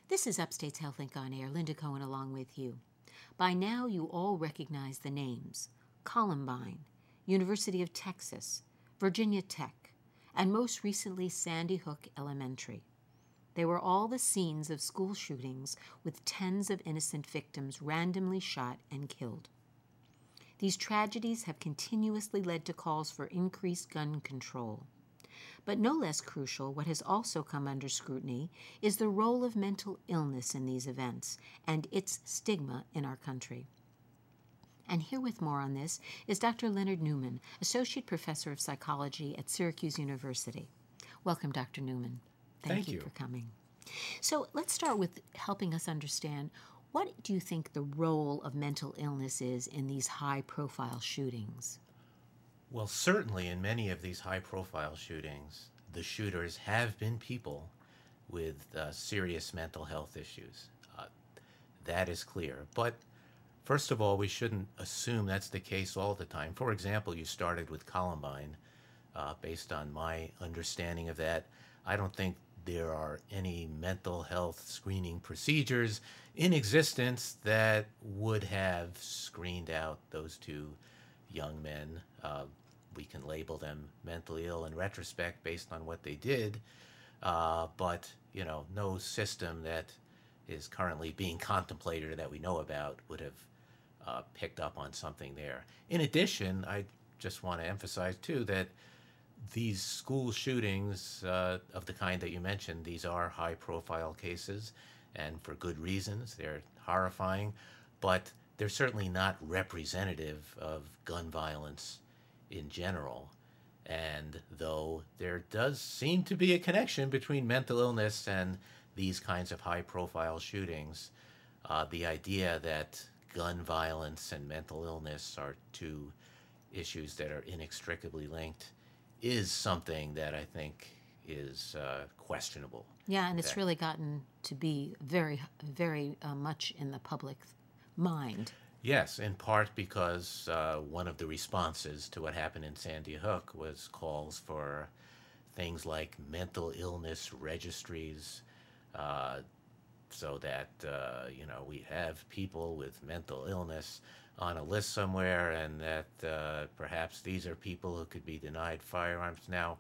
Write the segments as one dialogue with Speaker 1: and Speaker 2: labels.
Speaker 1: This is Upstate's HealthLink on Air. Linda Cohen along with you. By now, you all recognize the names: Columbine, University of Texas, Virginia Tech, and most recently Sandy Hook Elementary. They were all the scenes of school shootings with tens of innocent victims randomly shot and killed. These tragedies have continuously led to calls for increased gun control. But no less crucial, what has also come under scrutiny is the role of mental illness in these events and its stigma in our country. And here with more on this is Dr. Leonard Newman, Associate Professor of Psychology at Syracuse University. Welcome, Dr. Newman. Thank you for coming. So let's start with helping us understand, what do you think the role of mental illness is in these high-profile shootings?
Speaker 2: Well, certainly in many of these high-profile shootings, the shooters have been people with serious mental health issues. That is clear. But first of all, we shouldn't assume that's the case all the time. For example, you started with Columbine. Based on my understanding of that, I don't think there are any mental health screening procedures in existence that would have screened out those two young men. We can label them mentally ill in retrospect based on what they did, but no system that is currently being contemplated or that we know about would have picked up on something there. In addition, I just want to emphasize too that these school shootings of the kind that you mentioned, these are high-profile cases, and for good reasons. They're horrifying, but they're certainly not representative of gun violence in general. And though there does seem to be a connection between mental illness and these kinds of high-profile shootings, the idea that gun violence and mental illness are two issues that are inextricably linked is something that I think is questionable.
Speaker 1: Yeah, and it's really gotten to be very, very much in the public mind.
Speaker 2: Yes, in part because one of the responses to what happened in Sandy Hook was calls for things like mental illness registries, so that we have people with mental illness on a list somewhere, and that perhaps these are people who could be denied firearms. Now,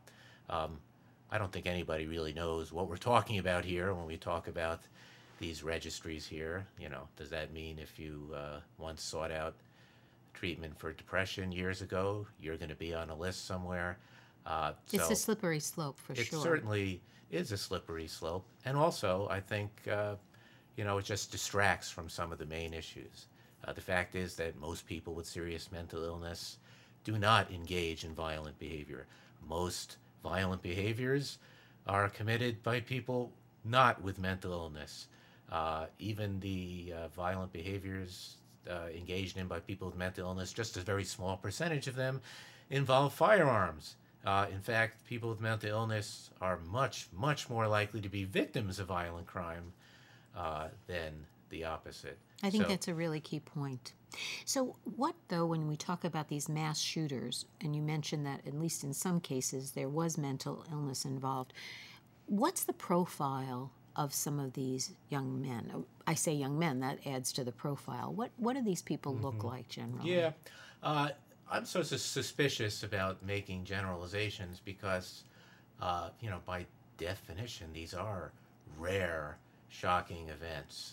Speaker 2: I don't think anybody really knows what we're talking about here when we talk about these registries here. Does that mean if you once sought out treatment for depression years ago, you're going to be on a list somewhere?
Speaker 1: It's a slippery slope for sure.
Speaker 2: It certainly is a slippery slope. And also, I think, it just distracts from some of the main issues. The fact is that most people with serious mental illness do not engage in violent behavior. Most violent behaviors are committed by people not with mental illness. Even the violent behaviors engaged in by people with mental illness, just a very small percentage of them involve firearms. In fact, people with mental illness are much, much more likely to be victims of violent crime than the opposite.
Speaker 1: I think that's a really key point. So what, though, when we talk about these mass shooters, and you mentioned that at least in some cases there was mental illness involved, what's the profile of some of these young men? I say young men, that adds to the profile. What do these people look like generally?
Speaker 2: Yeah, I'm so suspicious about making generalizations because, by definition, these are rare, shocking events.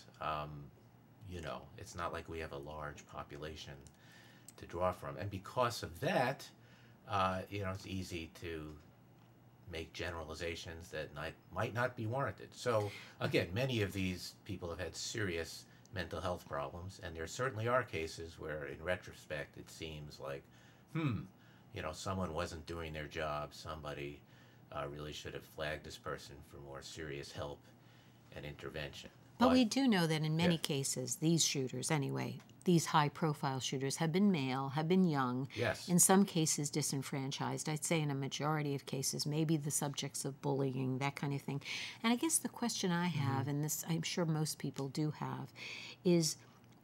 Speaker 2: It's not like we have a large population to draw from. And because of that, it's easy to make generalizations that might not be warranted. So, again, many of these people have had serious mental health problems, and there certainly are cases where, in retrospect, it seems like, someone wasn't doing their job. Somebody really should have flagged this person for more serious help and intervention.
Speaker 1: But we do know that in many cases, these shooters, anyway, these high-profile shooters have been male, have been young,
Speaker 2: yes,
Speaker 1: in some cases disenfranchised. I'd say in a majority of cases, maybe the subjects of bullying, that kind of thing. And I guess the question I have, and this I'm sure most people do have, is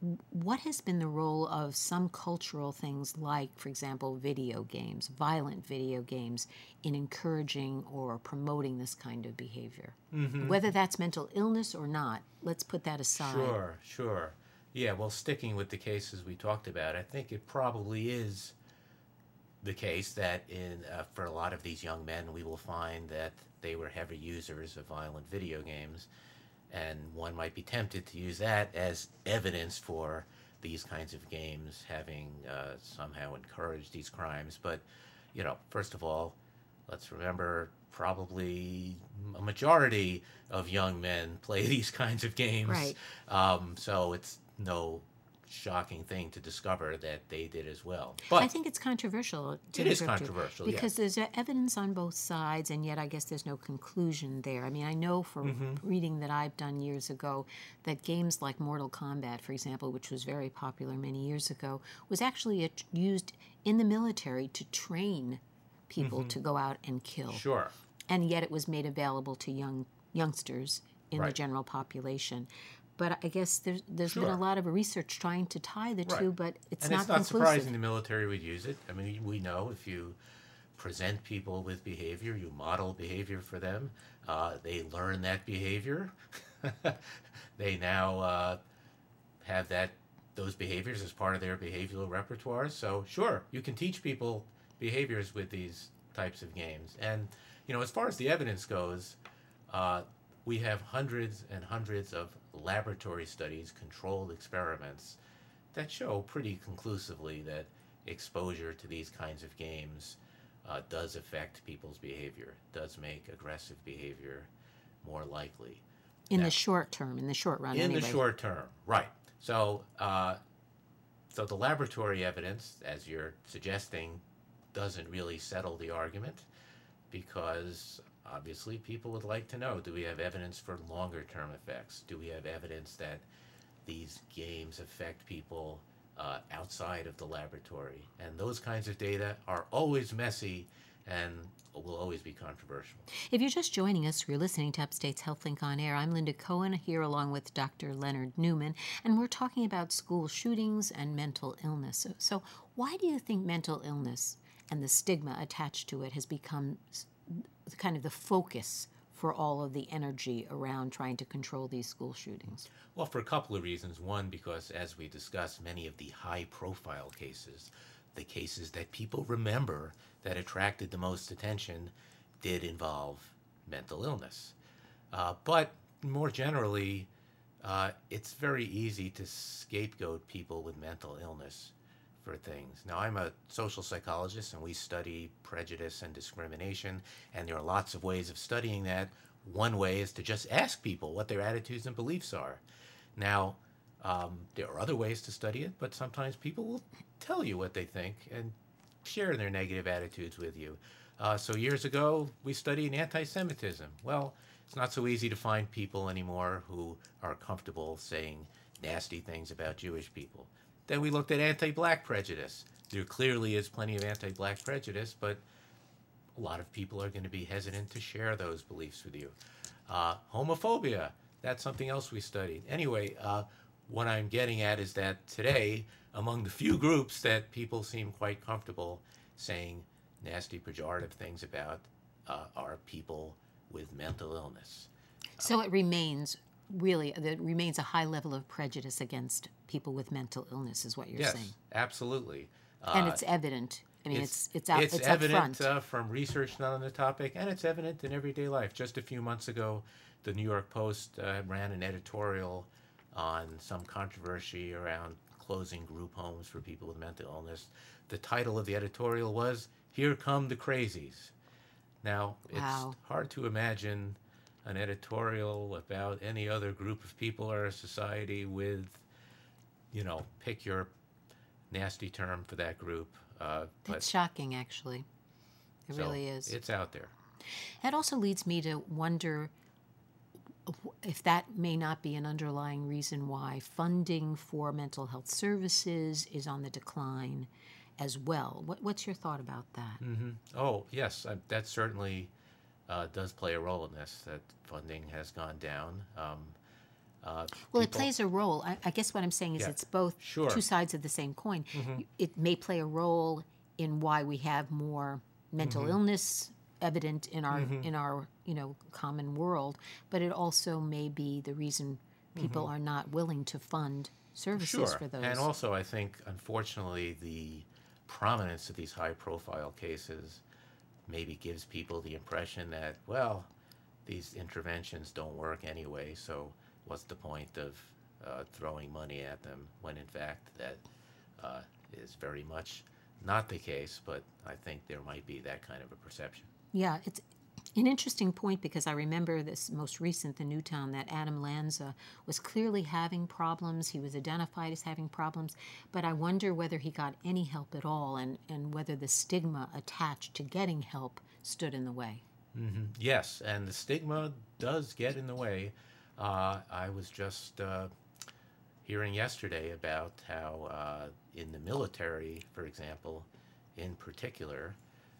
Speaker 1: what has been the role of some cultural things like, for example, video games, violent video games, in encouraging or promoting this kind of behavior? Whether that's mental illness or not, let's put that aside.
Speaker 2: Sure, sure. Yeah, well, sticking with the cases we talked about, I think it probably is the case that for a lot of these young men, we will find that they were heavy users of violent video games, and one might be tempted to use that as evidence for these kinds of games having somehow encouraged these crimes. But, first of all, let's remember probably a majority of young men play these kinds of games.
Speaker 1: Right.
Speaker 2: So it's no shocking thing to discover that they did as well. But
Speaker 1: I think it's controversial.
Speaker 2: It is controversial,
Speaker 1: because there's evidence on both sides, and yet I guess there's no conclusion there. I mean, I know from reading that I've done years ago that games like Mortal Kombat, for example, which was very popular many years ago, was actually used in the military to train people to go out and kill.
Speaker 2: Sure.
Speaker 1: And yet it was made available to youngsters in the
Speaker 2: Right.
Speaker 1: general population. But I guess there's been
Speaker 2: Sure.
Speaker 1: a lot of research trying to tie the
Speaker 2: Right.
Speaker 1: two, but it's
Speaker 2: And
Speaker 1: not
Speaker 2: it's not
Speaker 1: conclusive.
Speaker 2: surprising the military would use it. I mean, we know if you present people with behavior, you model behavior for them, they learn that behavior. They now have those behaviors as part of their behavioral repertoire. So sure, you can teach people behaviors with these types of games. And as far as the evidence goes, we have hundreds and hundreds of laboratory studies, controlled experiments, that show pretty conclusively that exposure to these kinds of games does affect people's behavior, does make aggressive behavior more likely.
Speaker 1: In
Speaker 2: Now-
Speaker 1: the short term, in the short run,
Speaker 2: in
Speaker 1: anyway.
Speaker 2: the short term, right. So the laboratory evidence, as you're suggesting, doesn't really settle the argument, because obviously people would like to know, do we have evidence for longer term effects? Do we have evidence that these games affect people outside of the laboratory? And those kinds of data are always messy and will always be controversial.
Speaker 1: If you're just joining us, you're listening to Upstate's HealthLink on Air. I'm Linda Cohen, here along with Dr. Leonard Newman, and we're talking about school shootings and mental illness. So why do you think mental illness and the stigma attached to it has become kind of the focus for all of the energy around trying to control these school shootings?
Speaker 2: Well, for a couple of reasons. One, because as we discussed, many of the high-profile cases, the cases that people remember that attracted the most attention, did involve mental illness. But more generally, it's very easy to scapegoat people with mental illness for things. Now, I'm a social psychologist, and we study prejudice and discrimination, and there are lots of ways of studying that. One way is to just ask people what their attitudes and beliefs are. Now, there are other ways to study it, but sometimes people will tell you what they think and share their negative attitudes with you. So years ago, we studied anti-Semitism. Well, it's not so easy to find people anymore who are comfortable saying nasty things about Jewish people. Then we looked at anti-black prejudice. There clearly is plenty of anti-black prejudice, but a lot of people are going to be hesitant to share those beliefs with you. Homophobia, that's something else we studied. Anyway, what I'm getting at is that today, among the few groups that people seem quite comfortable saying nasty, pejorative things about are people with mental illness.
Speaker 1: So it remains there remains a high level of prejudice against people with mental illness, is what you're
Speaker 2: Yes,
Speaker 1: saying.
Speaker 2: absolutely.
Speaker 1: And it's evident. I mean, it's out.
Speaker 2: It's
Speaker 1: It's
Speaker 2: evident
Speaker 1: upfront.
Speaker 2: from research done on the topic, and it's evident in everyday life. Just a few months ago, the New York Post ran an editorial on some controversy around closing group homes for people with mental illness. The title of the editorial was, "Here Come the Crazies." Now,
Speaker 1: Wow.
Speaker 2: it's hard to imagine an editorial about any other group of people or a society with, pick your nasty term for that group.
Speaker 1: That's shocking, actually. It
Speaker 2: So
Speaker 1: really is.
Speaker 2: It's out there.
Speaker 1: That also leads me to wonder if that may not be an underlying reason why funding for mental health services is on the decline as well. What's your thought about that?
Speaker 2: Oh, yes, that certainly does play a role in this, that funding has gone down.
Speaker 1: Well, it
Speaker 2: People,
Speaker 1: plays a role. I guess what I'm saying is
Speaker 2: yeah,
Speaker 1: it's both
Speaker 2: sure.
Speaker 1: two sides of the same coin. It may play a role in why we have more mental illness evident in our common world, but it also may be the reason people are not willing to fund services
Speaker 2: Sure.
Speaker 1: for those.
Speaker 2: And also, I think, unfortunately, the prominence of these high profile cases maybe gives people the impression that, well, these interventions don't work anyway, so what's the point of throwing money at them when, in fact, that is very much not the case, but I think there might be that kind of a perception.
Speaker 1: Yeah, it's an interesting point because I remember this most recent, the Newtown, that Adam Lanza was clearly having problems. He was identified as having problems, but I wonder whether he got any help at all and whether the stigma attached to getting help stood in the way.
Speaker 2: Yes, and the stigma does get in the way. I was just hearing yesterday about how in the military, for example, in particular,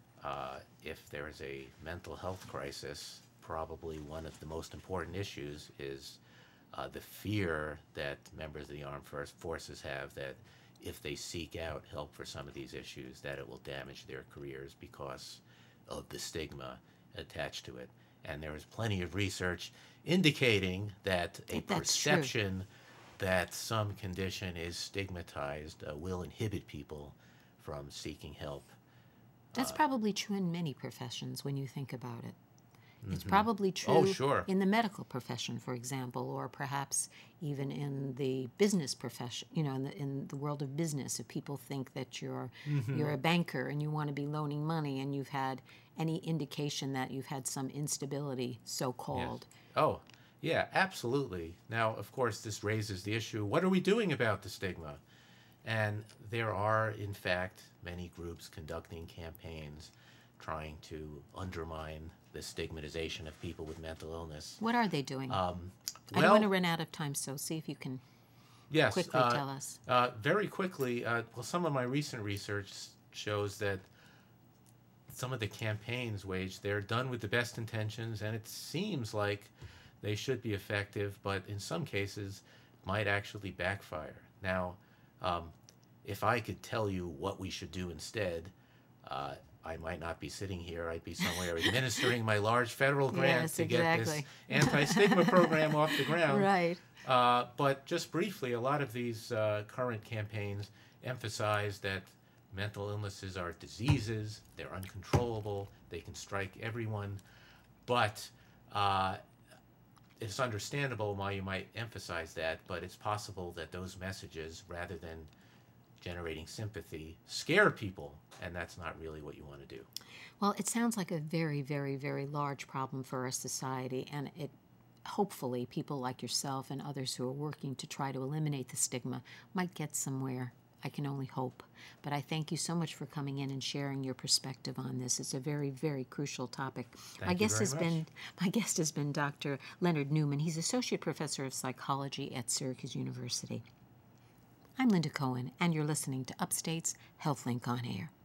Speaker 2: if there is a mental health crisis, probably one of the most important issues is the fear that members of the armed forces have that if they seek out help for some of these issues, that it will damage their careers because of the stigma attached to it. And there is plenty of research indicating that a
Speaker 1: That's true.
Speaker 2: perception that some condition is stigmatized will inhibit people from seeking help.
Speaker 1: That's probably true in many professions when you think about it. It's probably true
Speaker 2: sure.
Speaker 1: in the medical profession, for example, or perhaps even in the business profession, in the world of business. If people think that you're a banker and you want to be loaning money and you've had any indication that you've had some instability, so-called.
Speaker 2: Yes. Oh, yeah, absolutely. Now, of course, this raises the issue, what are we doing about the stigma? And there are, in fact, many groups conducting campaigns trying to undermine the stigmatization of people with mental illness.
Speaker 1: What are they doing? I don't
Speaker 2: Well,
Speaker 1: want to run out of time, so see if you can
Speaker 2: yes,
Speaker 1: quickly tell us.
Speaker 2: very quickly, well, some of my recent research shows that some of the campaigns waged, they're done with the best intentions, and it seems like they should be effective, but in some cases might actually backfire. Now, if I could tell you what we should do instead, I might not be sitting here. I'd be somewhere administering my large federal grant
Speaker 1: Yes,
Speaker 2: to get this
Speaker 1: exactly.
Speaker 2: anti-stigma program off the ground.
Speaker 1: Right.
Speaker 2: But just briefly, a lot of these current campaigns emphasize that mental illnesses are diseases, they're uncontrollable, they can strike everyone, but it's understandable why you might emphasize that, but it's possible that those messages, rather than generating sympathy, scare people, and that's not really what you want to do.
Speaker 1: Well, it sounds like a very, very, very large problem for our society, and it hopefully people like yourself and others who are working to try to eliminate the stigma might get somewhere. I can only hope. But I thank you so much for coming in and sharing your perspective on this. It's a very, very crucial topic.
Speaker 2: Thank you very much.
Speaker 1: My guest has been Dr. Leonard Newman. He's Associate Professor of Psychology at Syracuse University. I'm Linda Cohen, and you're listening to Upstate's HealthLink on Air.